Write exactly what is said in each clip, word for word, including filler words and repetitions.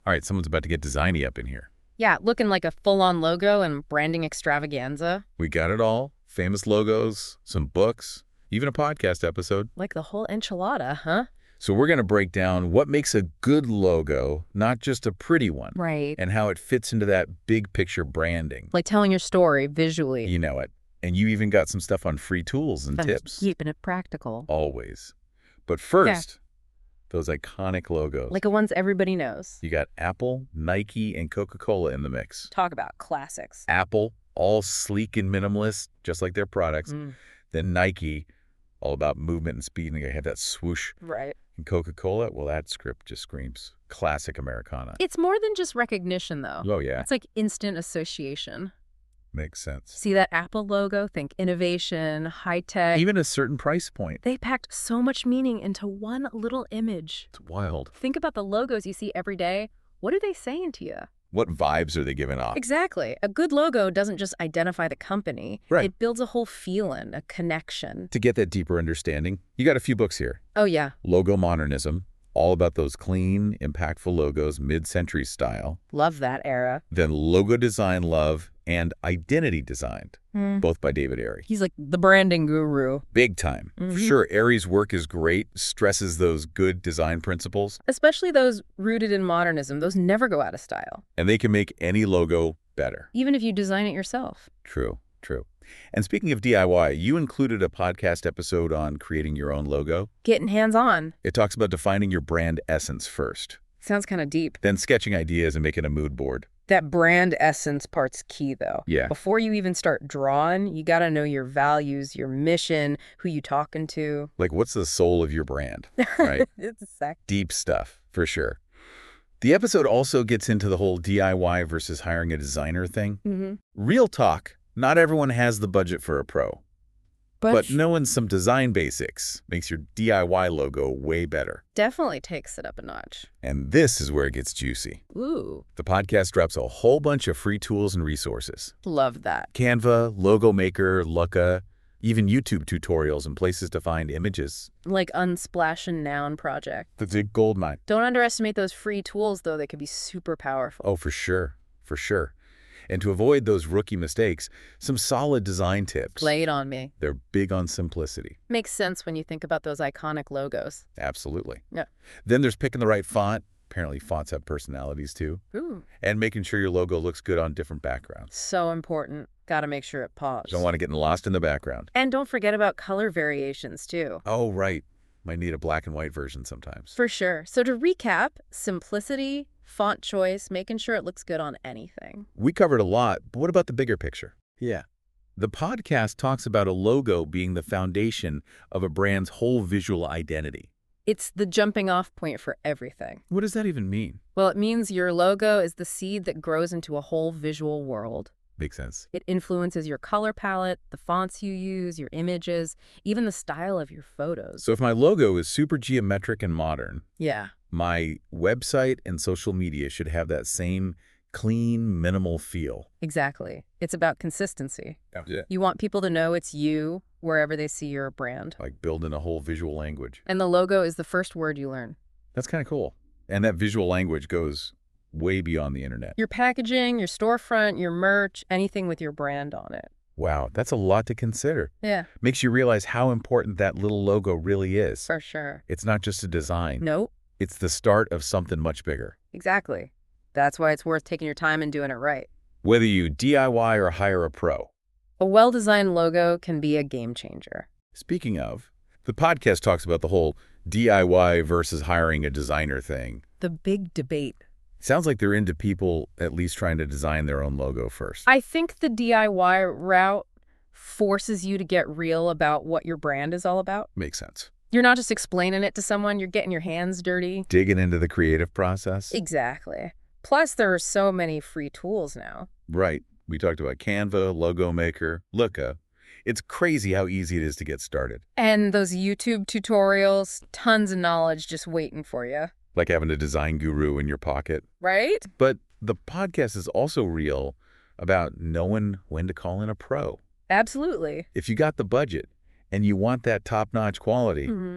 All right, someone's about to get designy up in here. Yeah, looking like a full-on logo and branding extravaganza. We got it all. Famous logos, some books, even a podcast episode. Like the whole enchilada, huh? So we're going to break down what makes a good logo, not just a pretty one. Right. And how it fits into that big picture branding. Like telling your story visually. You know it. And you even got some stuff on free tools and I'm tips. keeping it practical. Always. But first, those iconic logos. Like the ones everybody knows. You got Apple, Nike, and Coca-Cola in the mix. Talk about classics. Apple, all sleek and minimalist, just like their products. Mm. Then Nike, all about movement and speed, and they have that swoosh. Right. And Coca-Cola, well, that script just screams classic Americana. It's more than just recognition, though. Oh, yeah. It's like instant association. Makes sense. See that Apple logo? Think innovation, high-tech. Even a certain price point. They packed so much meaning into one little image. It's wild. Think about the logos you see every day. What are they saying to you? What vibes are they giving off? Exactly. A good logo doesn't just identify the company. Right. It builds a whole feeling, a connection. To get that deeper understanding, you got a few books here. Oh, yeah. Logo Modernism, all about those clean, impactful logos, mid-century style. Love that era. Then Logo Design Love and Identity Designed, Mm. both by David Arie. He's like the branding guru. Big time. Mhm. For sure, Arie's work is great, stresses those good design principles, Especially those rooted in modernism. Those never go out of style. and they can make any logo better. Even if you design it yourself. True, true. And speaking of D I Y, you included a podcast episode on creating your own logo. Getting hands-on. It talks about defining your brand essence first, Sounds kind of deep. then sketching ideas and making a mood board. That brand essence part's key, though. Yeah. Before you even start drawing, you got to know your values, your mission, who you talking to. Like, what's the soul of your brand, right? It's a sec. Deep stuff, for sure. The episode also gets into the whole D I Y versus hiring a designer thing. Mm-hmm. Real talk, not everyone has the budget for a pro. But, But knowing some design basics makes your D I Y logo way better. definitely takes it up a notch. And this is where it gets juicy. Ooh, The podcast drops a whole bunch of free tools and resources. love that. Canva, Logo Maker, Looka, even YouTube tutorials and places to find images. Like Unsplash and Noun project. That's a gold mine. Don't underestimate those free tools, though. They could be super powerful. Oh, for sure. For sure. And to avoid those rookie mistakes, some solid design tips. Lay it on me. They're big on simplicity. Makes sense when you think about those iconic logos. Absolutely. Yeah. Then there's picking the right font. Apparently fonts have personalities too. Ooh, And making sure your logo looks good on different backgrounds. so important. Got to make sure it pops. Don't want to get lost in the background. And don't forget about color variations, too. Oh, right. Might need a black and white version sometimes. For sure. So to recap, simplicity, font choice, making sure it looks good on anything. We covered a lot, but what about the bigger picture? Yeah. The podcast talks about a logo being the foundation of a brand's whole visual identity. It's the jumping off point for everything. What does that even mean? Well, it means your logo is the seed that grows into a whole visual world. Makes sense. It influences your color palette, the fonts you use, your images, even the style of your photos. So if my logo is super geometric and modern, Yeah. my website and social media should have that same clean, minimal feel. Exactly. It's about consistency. That's it. You want people to know it's you wherever they see your brand. Like building a whole visual language. And the logo is the first word you learn. That's kind of cool. And that visual language goes way beyond the internet. Your packaging, your storefront, your merch, anything with your brand on it. Wow, that's a lot to consider. Yeah, Makes you realize how important that little logo really is. for sure. It's not just a design. Nope, It's the start of something much bigger. exactly. That's why it's worth taking your time and doing it right. Whether you D I Y or hire a pro. A well-designed logo can be a game changer. Speaking of, the podcast talks about the whole D I Y versus hiring a designer thing. The big debate. Sounds like they're into people at least trying to design their own logo first. I think the D I Y route forces you to get real about what your brand is all about. Makes sense. You're not just explaining it to someone, you're getting your hands dirty. Digging into the creative process. Exactly. Plus, there are so many free tools now. Right. We talked about Canva, Logo Maker, Looka. It's crazy how easy it is to get started. And those YouTube tutorials, tons of knowledge just waiting for you. Like having a design guru in your pocket. Right? But the podcast is also real about knowing when to call in a pro. Absolutely. If you got the budget and you want that top-notch quality, Mm-hmm.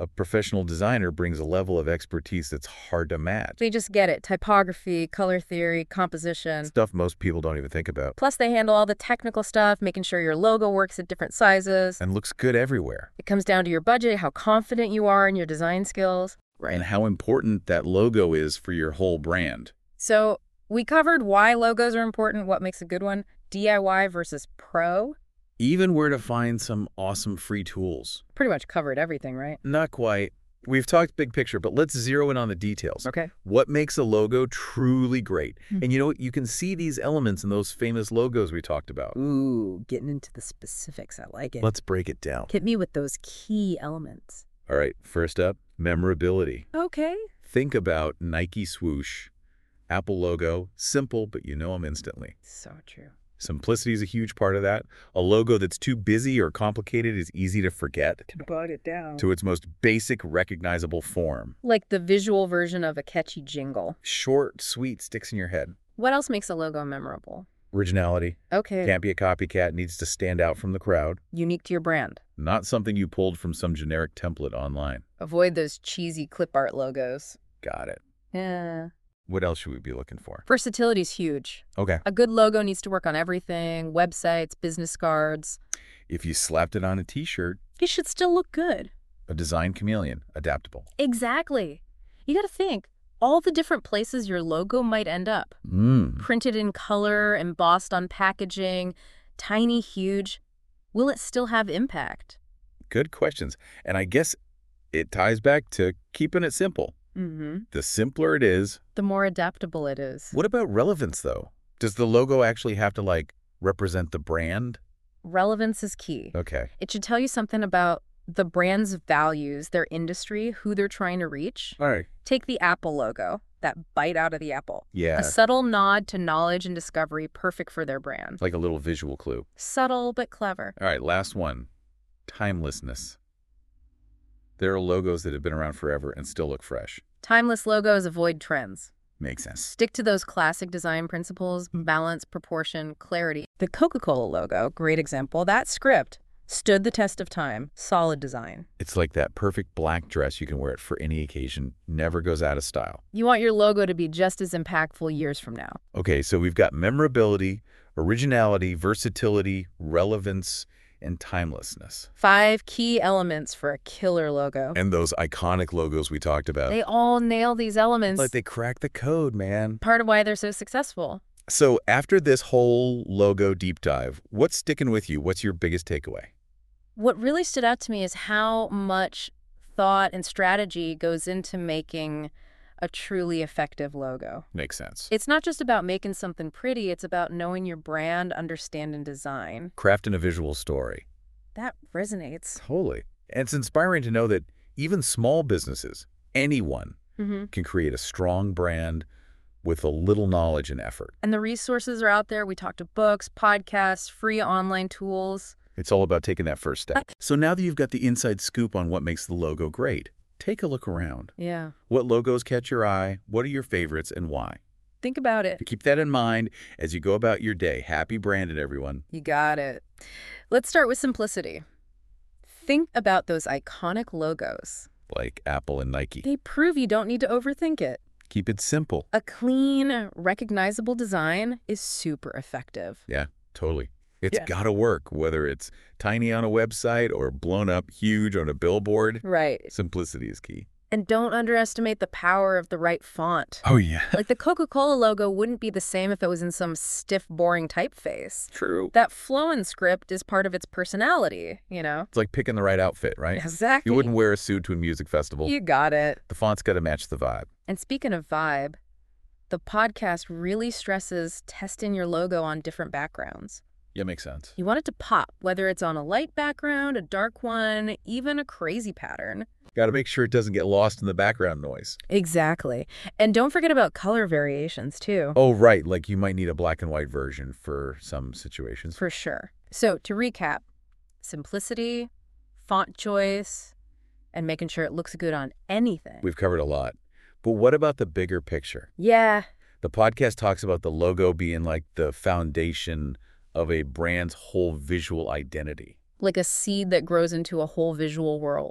A professional designer brings a level of expertise that's hard to match. They just get it. Typography, color theory, composition. Stuff most people don't even think about. Plus, they handle all the technical stuff, making sure your logo works at different sizes. And looks good everywhere. It comes down to your budget, how confident you are in your design skills. Right. And how important that logo is for your whole brand. So we covered why logos are important, what makes a good one, D I Y versus pro. Even where to find some awesome free tools. Pretty much covered everything, right? Not quite. We've talked big picture, but let's zero in on the details. Okay. What makes a logo truly great? Mm-hmm. And you know what? You can see these elements in those famous logos we talked about. Ooh, getting into the specifics. I like it. Let's break it down. Hit me with those key elements. All right. First up, memorability. Okay. Think about Nike swoosh, Apple logo, simple, but you know them instantly. So true. Simplicity is a huge part of that. A logo that's too busy or complicated is easy to forget. To bog it down. To its most basic, recognizable form. Like the visual version of a catchy jingle. Short, sweet, sticks in your head. What else makes a logo memorable? Originality. Okay. Can't be a copycat, needs to stand out from the crowd. Unique to your brand. Not something you pulled from some generic template online. Avoid those cheesy clip art logos. Got it. Yeah. What else should we be looking for? Versatility's huge. Okay. A good logo needs to work on everything, websites, business cards. If you slapped it on a t-shirt, It should still look good. a design chameleon, adaptable. Exactly. You got to think, all the different places your logo might end up. Mm. Printed in color, embossed on packaging, tiny, huge. Will it still have impact? Good questions. And I guess it ties back to keeping it simple. Mm-hmm. The simpler it is. The more adaptable it is. What about relevance, though? Does the logo actually have to, like, represent the brand? Relevance is key. Okay. It should tell you something about the brand's values, their industry, who they're trying to reach. All right. Take the Apple logo, that bite out of the apple. Yeah. A subtle nod to knowledge and discovery, perfect for their brand. Like a little visual clue. Subtle but clever. All right, last one. Timelessness. There are logos that have been around forever and still look fresh. Timeless logos avoid trends. Makes sense. Stick to those classic design principles, balance, proportion, clarity. The Coca-Cola logo, great example, that script stood the test of time. Solid design. It's like that perfect black dress you can wear it for any occasion, never goes out of style. You want your logo to be just as impactful years from now. Okay, so we've got memorability, originality, versatility, relevance, and timelessness. Five key elements for a killer logo. And those iconic logos we talked about. They all nail these elements. Like they crack the code, man. Part of why they're so successful. So after this whole logo deep dive, what's sticking with you? What's your biggest takeaway? What really stood out to me is how much thought and strategy goes into making a truly effective logo. Makes sense. It's not just about making something pretty, it's about knowing your brand, understanding design. Crafting a visual story. That resonates. Totally. And it's inspiring to know that even small businesses, anyone, Mm-hmm. can create a strong brand with a little knowledge and effort. And the resources are out there. We talked to books, podcasts, free online tools. It's all about taking that first step. So now that you've got the inside scoop on what makes the logo great, take a look around. Yeah. What logos catch your eye? What are your favorites and why? Think about it. Keep that in mind as you go about your day. Happy branded, everyone. You got it. Let's start with simplicity. Think about those iconic logos. Like Apple and Nike. They prove you don't need to overthink it. Keep it simple. A clean, recognizable design is super effective. Yeah, totally. It's Yeah. got to work, whether it's tiny on a website or blown up huge on a billboard. Right. Simplicity is key. And don't underestimate the power of the right font. Oh, yeah. Like the Coca-Cola logo wouldn't be the same if it was in some stiff, boring typeface. True. That flowing script is part of its personality, you know? It's like picking the right outfit, right? Exactly. You wouldn't wear a suit to a music festival. You got it. The font's got to match the vibe. And speaking of vibe, the podcast really stresses testing your logo on different backgrounds. Yeah, makes sense. You want it to pop, whether it's on a light background, a dark one, even a crazy pattern. Got to make sure it doesn't get lost in the background noise. Exactly. And don't forget about color variations, too. Oh, right. Like you might need a black and white version for some situations. For sure. So to recap, simplicity, font choice, and making sure it looks good on anything. We've covered a lot. But what about the bigger picture? Yeah. The podcast talks about the logo being like the foundation of a brand's whole visual identity. Like a seed that grows into a whole visual world.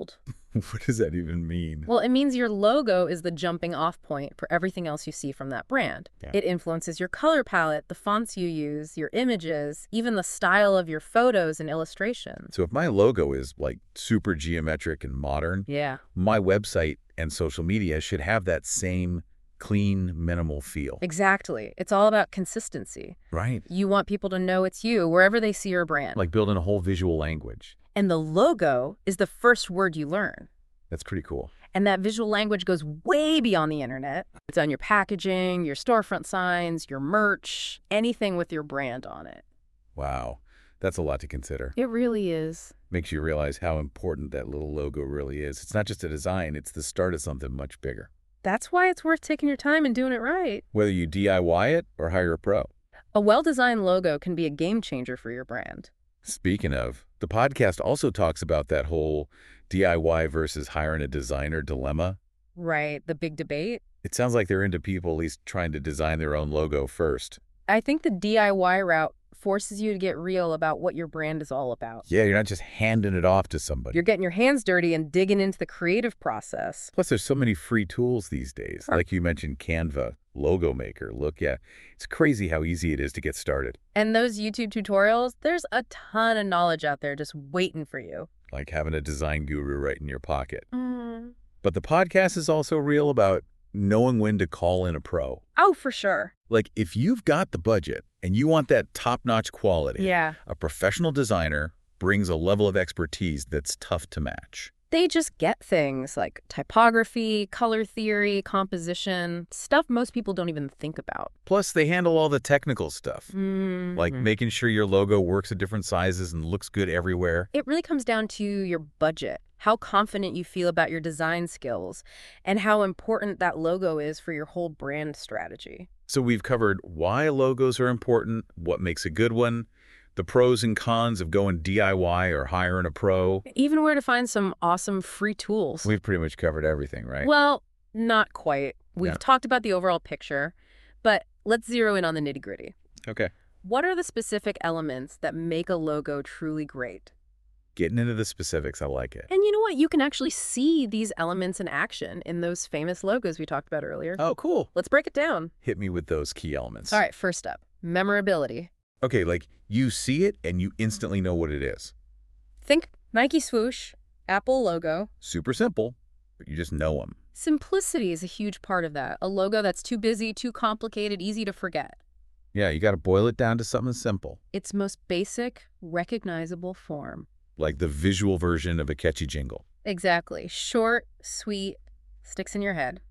What does that even mean? Well, it means your logo is the jumping off point for everything else you see from that brand. Yeah. It influences your color palette, the fonts you use, your images, even the style of your photos and illustrations. So if my logo is like super geometric and modern, Yeah. my website and social media should have that same clean, minimal feel. Exactly. It's all about consistency. Right. You want people to know it's you wherever they see your brand. Like building a whole visual language. And the logo is the first word you learn. That's pretty cool. And that visual language goes way beyond the internet. It's on your packaging, your storefront signs, your merch, anything with your brand on it. Wow. That's a lot to consider. It really is. Makes you realize how important that little logo really is. It's not just a design, it's the start of something much bigger. That's why it's worth taking your time and doing it right. Whether you D I Y it or hire a pro. A well-designed logo can be a game changer for your brand. Speaking of, the podcast also talks about that whole D I Y versus hiring a designer dilemma. Right, the big debate. It sounds like they're into people at least trying to design their own logo first. I think the D I Y route forces you to get real about what your brand is all about. Yeah, you're not just handing it off to somebody. You're getting your hands dirty and digging into the creative process. Plus, there's so many free tools these days. Sure. Like you mentioned, Canva, Logo Maker. Look, yeah, it's crazy how easy it is to get started. And those YouTube tutorials, there's a ton of knowledge out there just waiting for you. Like having a design guru right in your pocket. Mm. But the podcast is also real about knowing when to call in a pro. Oh, for sure. Like if you've got the budget and you want that top-notch quality, Yeah. a professional designer brings a level of expertise that's tough to match. They just get things like typography, color theory, composition, stuff most people don't even think about. Plus, they handle all the technical stuff, Mm. like making sure your logo works at different sizes and looks good everywhere. It really comes down to your budget, how confident you feel about your design skills, and how important that logo is for your whole brand strategy. So we've covered why logos are important, what makes a good one, the pros and cons of going D I Y or hiring a pro. Even where to find some awesome free tools. We've pretty much covered everything, right? Well, not quite. We've Yeah. talked about the overall picture, but let's zero in on the nitty-gritty. Okay. What are the specific elements that make a logo truly great? Getting into the specifics, I like it. And you know what? You can actually see these elements in action in those famous logos we talked about earlier. Oh, cool. Let's break it down. Hit me with those key elements. All right, first up, memorability. Okay, like you see it and you instantly know what it is. Think Nike swoosh, Apple logo. Super simple, but you just know them. Simplicity is a huge part of that. A logo that's too busy, too complicated, easy to forget. Yeah, you got to boil it down to something simple, Its most basic, recognizable form. like the visual version of a catchy jingle. Exactly. Short, sweet, sticks in your head.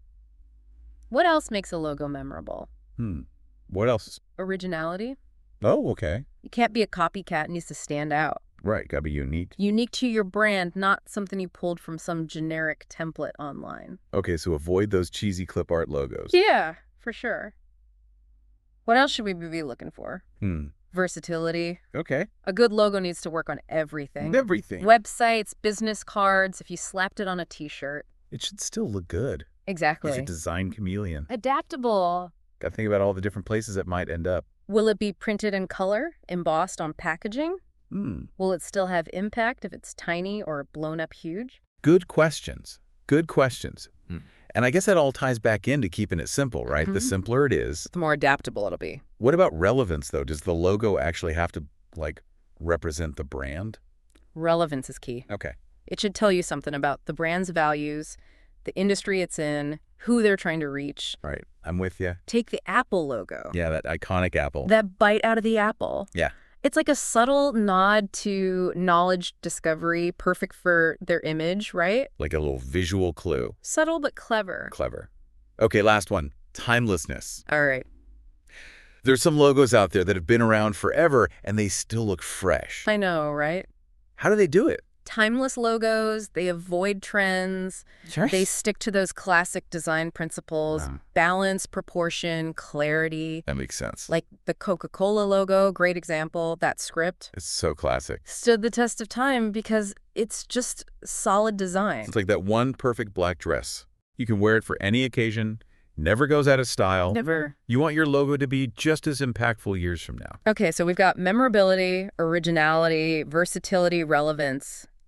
What else makes a logo memorable? Hmm. What else? Originality. Oh, okay. You can't be a copycat. It needs to stand out. Right, got to be unique. Unique to your brand, not something you pulled from some generic template online. Okay, so avoid those cheesy clip art logos. Yeah, for sure. What else should we be looking for? Hmm. Versatility. Okay. A good logo needs to work on everything. Everything. Websites, business cards, if you slapped it on a t-shirt. It should still look good. Exactly. It's a design chameleon. Adaptable. Got to think about all the different places it might end up. Will it be printed in color, embossed on packaging? Hmm. Will it still have impact if it's tiny or blown up huge? Good questions. Good questions. Hmm. And I guess that all ties back into keeping it simple, right? The Mhm. simpler it is. The more adaptable it'll be. What about relevance, though? Does the logo actually have to, like, represent the brand? Relevance is key. Okay. It should tell you something about the brand's values, the industry it's in, who they're trying to reach. Right. I'm with you. Take the Apple logo. Yeah, that iconic apple. That bite out of the apple. Yeah. It's like a subtle nod to knowledge discovery, perfect for their image, right? Like a little visual clue. Subtle but clever. Clever. Okay, last one. Timelessness. All right. There's some logos out there that have been around forever and they still look fresh. I know, right? How do they do it? Timeless logos, they avoid trends. They stick to those classic design principles, Wow. balance, proportion, clarity. That makes sense. Like the Coca-Cola logo, great example, that script It's so classic. stood the test of time because it's just solid design. It's like that one perfect black dress. You can wear it for any occasion, never goes out of style. Never. You want your logo to be just as impactful years from now. Okay, so we've got memorability, originality, versatility, relevance.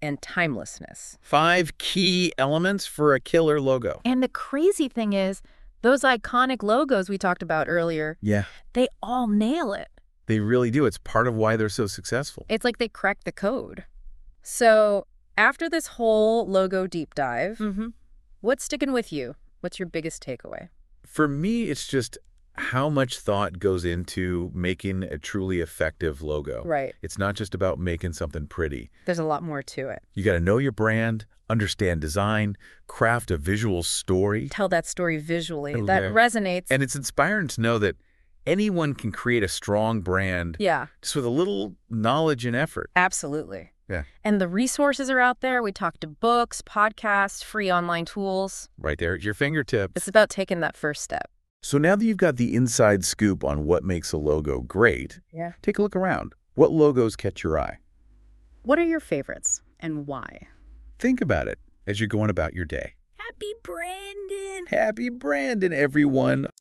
and timelessness. Five key elements for a killer logo. And the crazy thing is, those iconic logos we talked about earlier, Yeah, they all nail it. they really do. It's part of why they're so successful. It's like they cracked the code. So after this whole logo deep dive, Mm-hmm. what's sticking with you? What's your biggest takeaway? For me, it's just how much thought goes into making a truly effective logo. Right. It's not just about making something pretty. There's a lot more to it. You got to know your brand, understand design, craft a visual story. Tell that story visually. Oh, That yeah. resonates. And it's inspiring to know that anyone can create a strong brand yeah, just with a little knowledge and effort. absolutely. Yeah. And the resources are out there. We talked to books, podcasts, free online tools. Right there at your fingertips. It's about taking that first step. So now that you've got the inside scoop on what makes a logo great, Yeah. take a look around. What logos catch your eye? What are your favorites and why? Think about it as you're going about your day. Happy Brandon! Happy Brandon, everyone.